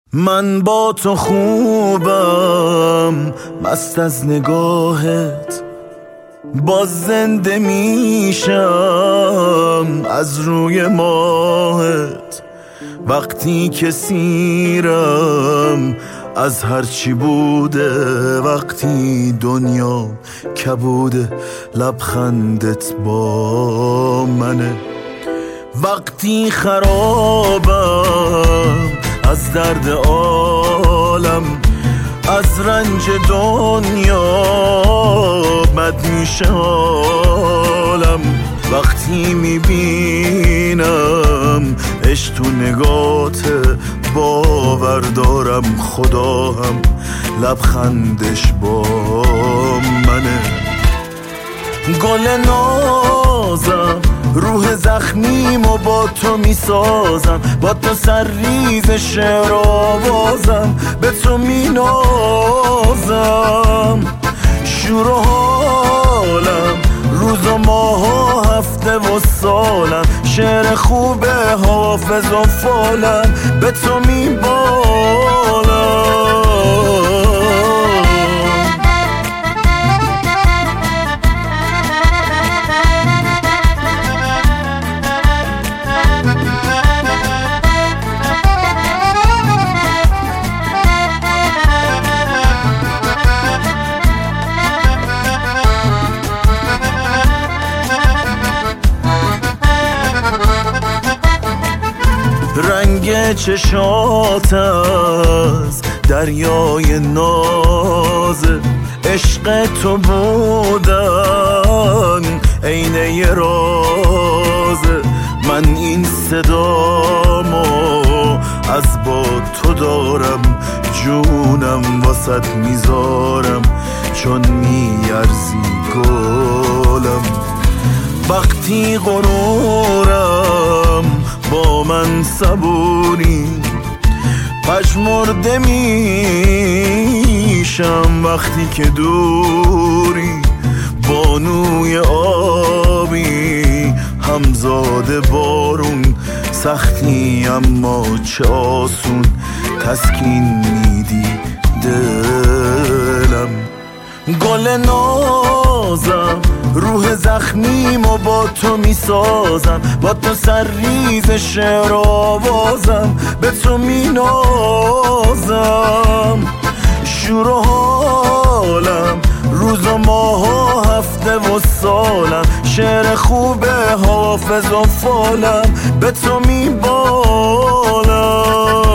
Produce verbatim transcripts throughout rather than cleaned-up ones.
من با تو خوبم، مست از نگاهت، باز زنده میشم از روی ماهت. وقتی که سیرم از هرچی بوده، وقتی دنیا کبوده، لبخندت با منه. وقتی خرابم از درد عالم، از رنج دنیا بد میشه حالم. وقتی میبینم عشق تو نگات، باور دارم خدا هم لبخندش با منه. گل نازم روح زخمیمو با تو میسازم، با تو سرریز شعر آوازم، به تو مینازم. شور و حالم روز و ماه و هفته و سالم، شعر خوبه حافظ و فالم، به تو میبالم. رنگ چشات از دریای نازه، عشق تو بودن عینه رازه. من این صدامو از با تو دارم، جونم واسط میذارم چون میارزی گلم. وقتی غرورم با من صبوری، پژمرده میشم وقتی که دوری. بانوی آبی همزاد بارون، سختی اما چه آسون تسکین میدی دلم. گل نازم روح زخمیمو با تو میسازم، با تو سرریز شعر آوازم، به تو مینازم. شور و حالم روز و ماه و هفته و سالم، شعر خوبه حافظ و فالم، به تو میبالم.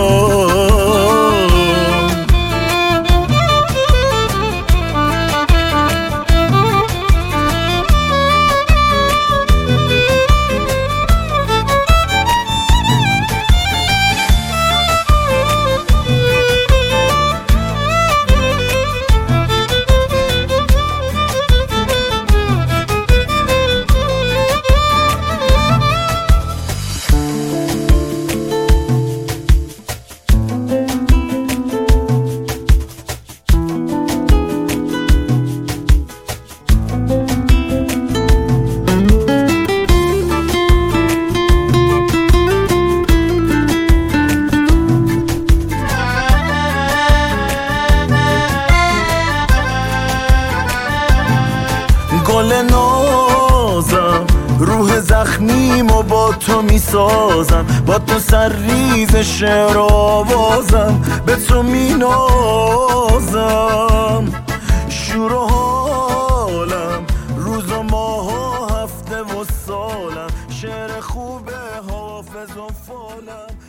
گل نازم روح زخمیمو با تو میسازم، با تو سرریز شعر آوازم، به تو مینازم. شور و حالم روز و ماه و هفته و سالم، شعر خوبه حافظ و فالم.